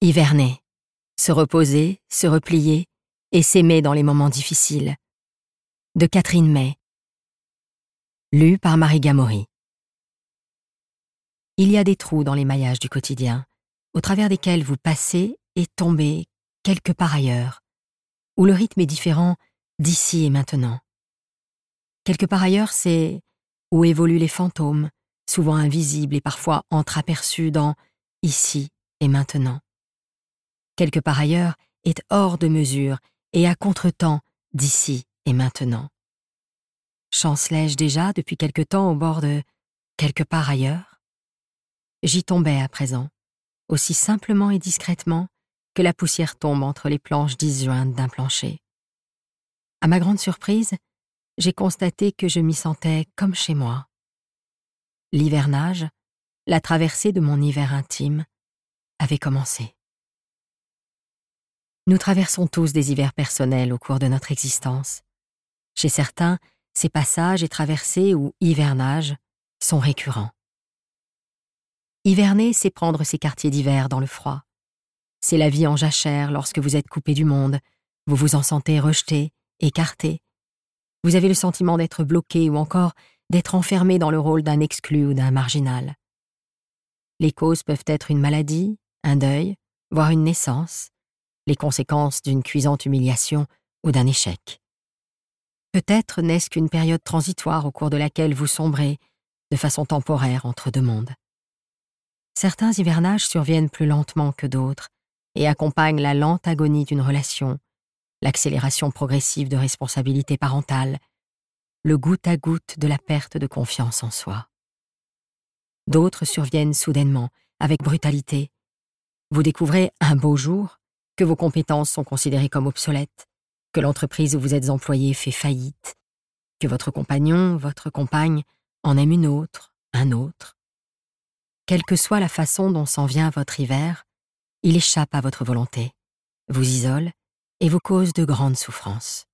Hiverner, se reposer, se replier et s'aimer dans les moments difficiles. De Catherine May. Lu par Marie Gamory. Il y a des trous dans les maillages du quotidien, au travers desquels vous passez et tombez quelque part ailleurs, où le rythme est différent d'ici et maintenant. Quelque part ailleurs, c'est où évoluent les fantômes, souvent invisibles et parfois entreaperçus dans ici et maintenant. Quelque part ailleurs est hors de mesure et à contretemps d'ici et maintenant. Chancelais-je déjà depuis quelque temps au bord de quelque part ailleurs? J'y tombais à présent, aussi simplement et discrètement que la poussière tombe entre les planches disjointes d'un plancher. À ma grande surprise, j'ai constaté que je m'y sentais comme chez moi. L'hivernage, la traversée de mon hiver intime, avait commencé. Nous traversons tous des hivers personnels au cours de notre existence. Chez certains, ces passages et traversées ou hivernages sont récurrents. Hiverner, c'est prendre ses quartiers d'hiver dans le froid. C'est la vie en jachère lorsque vous êtes coupé du monde, vous vous en sentez rejeté, écarté. Vous avez le sentiment d'être bloqué ou encore d'être enfermé dans le rôle d'un exclu ou d'un marginal. Les causes peuvent être une maladie, un deuil, voire une naissance, les conséquences d'une cuisante humiliation ou d'un échec. Peut-être n'est-ce qu'une période transitoire au cours de laquelle vous sombrez, de façon temporaire, entre deux mondes. Certains hivernages surviennent plus lentement que d'autres et accompagnent la lente agonie d'une relation, l'accélération progressive de responsabilités parentales, le goutte à goutte de la perte de confiance en soi. D'autres surviennent soudainement, avec brutalité. Vous découvrez un beau jour que vos compétences sont considérées comme obsolètes, que l'entreprise où vous êtes employé fait faillite, que votre compagnon, votre compagne en aime une autre, un autre. Quelle que soit la façon dont s'en vient votre hiver, il échappe à votre volonté, vous isole et vous cause de grandes souffrances.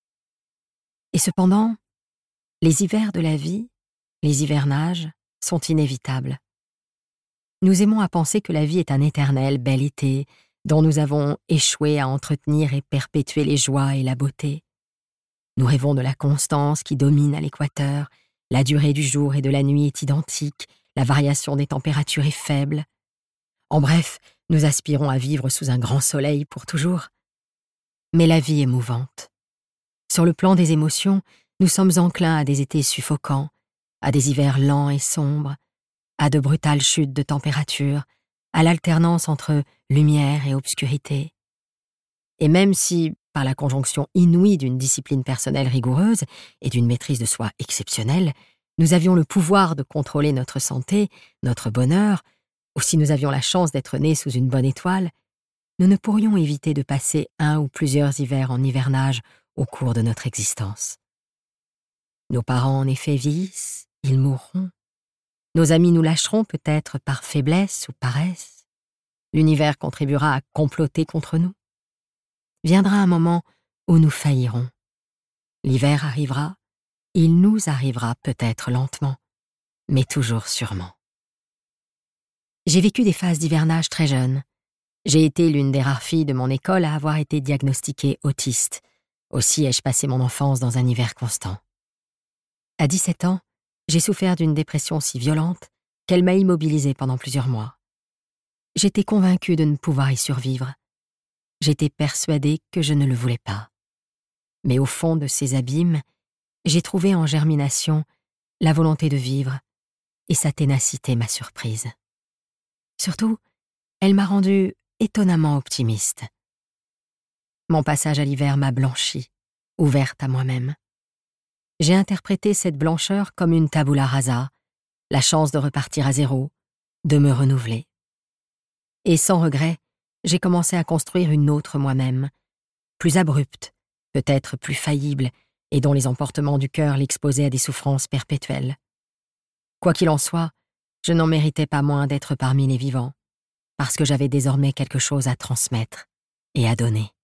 Et cependant, les hivers de la vie, les hivernages, sont inévitables. Nous aimons à penser que la vie est un éternel bel été, dont nous avons échoué à entretenir et perpétuer les joies et la beauté. Nous rêvons de la constance qui domine à l'équateur, la durée du jour et de la nuit est identique, la variation des températures est faible. En bref, nous aspirons à vivre sous un grand soleil pour toujours. Mais la vie est mouvante. Sur le plan des émotions, nous sommes enclins à des étés suffocants, à des hivers lents et sombres, à de brutales chutes de température, à l'alternance entre lumière et obscurité. Et même si, par la conjonction inouïe d'une discipline personnelle rigoureuse et d'une maîtrise de soi exceptionnelle, nous avions le pouvoir de contrôler notre santé, notre bonheur, ou si nous avions la chance d'être nés sous une bonne étoile, nous ne pourrions éviter de passer un ou plusieurs hivers en hivernage au cours de notre existence. Nos parents en effet vieillissent, ils mourront. Nos amis nous lâcheront peut-être par faiblesse ou paresse. L'univers contribuera à comploter contre nous. Viendra un moment où nous faillirons. L'hiver arrivera, il nous arrivera peut-être lentement, mais toujours sûrement. J'ai vécu des phases d'hivernage très jeune. J'ai été l'une des rares filles de mon école à avoir été diagnostiquée autiste. Aussi ai-je passé mon enfance dans un hiver constant. À 17 ans, j'ai souffert d'une dépression si violente qu'elle m'a immobilisée pendant plusieurs mois. J'étais convaincue de ne pouvoir y survivre. J'étais persuadée que je ne le voulais pas. Mais au fond de ces abîmes, j'ai trouvé en germination la volonté de vivre, et sa ténacité m'a surprise. Surtout, elle m'a rendue étonnamment optimiste. Mon passage à l'hiver m'a blanchie, ouverte à moi-même. J'ai interprété cette blancheur comme une tabula rasa, la chance de repartir à zéro, de me renouveler. Et sans regret, j'ai commencé à construire une autre moi-même, plus abrupte, peut-être plus faillible, et dont les emportements du cœur l'exposaient à des souffrances perpétuelles. Quoi qu'il en soit, je n'en méritais pas moins d'être parmi les vivants, parce que j'avais désormais quelque chose à transmettre et à donner.